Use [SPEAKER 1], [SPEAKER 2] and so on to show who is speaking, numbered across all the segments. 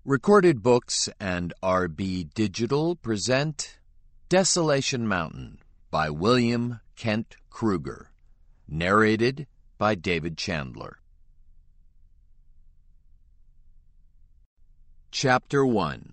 [SPEAKER 1] Recorded Books and RB Digital present Desolation Mountain by William Kent Krueger, narrated by David Chandler. Chapter 1.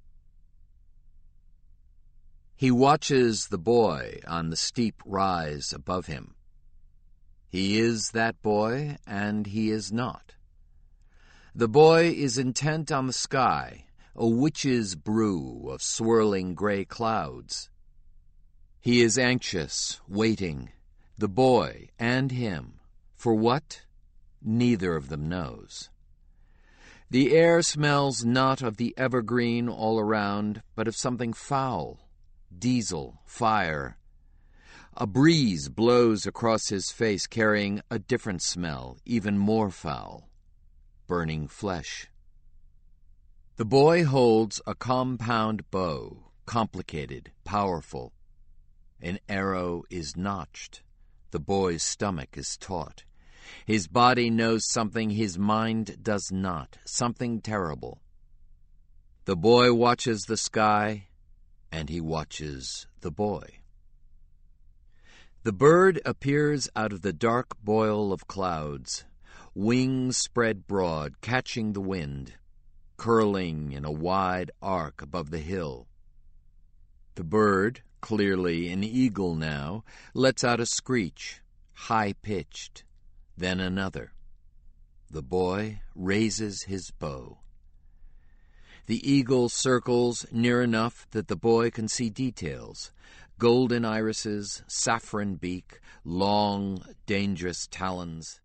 [SPEAKER 1] He watches the boy on the steep rise above him. He is that boy, and he is not. The boy is intent on the sky, a witch's brew of swirling gray clouds. He is anxious, waiting, the boy and him. For what? Neither of them knows. The air smells not of the evergreen all around, but of something foul, diesel, fire. A breeze blows across his face, carrying a different smell, even more foul. Burning flesh. The boy holds a compound bow, complicated, powerful. An arrow is notched. The boy's stomach is taut. His body knows something his mind does not, something terrible. The boy watches the sky, and he watches the boy. The bird appears out of the dark boil of clouds, wings spread broad, catching the wind, curling in a wide arc above the hill. The bird, clearly an eagle now, lets out a screech, high-pitched, then another. The boy raises his bow. The eagle circles near enough that the boy can see details: golden irises, saffron beak, long, dangerous talons.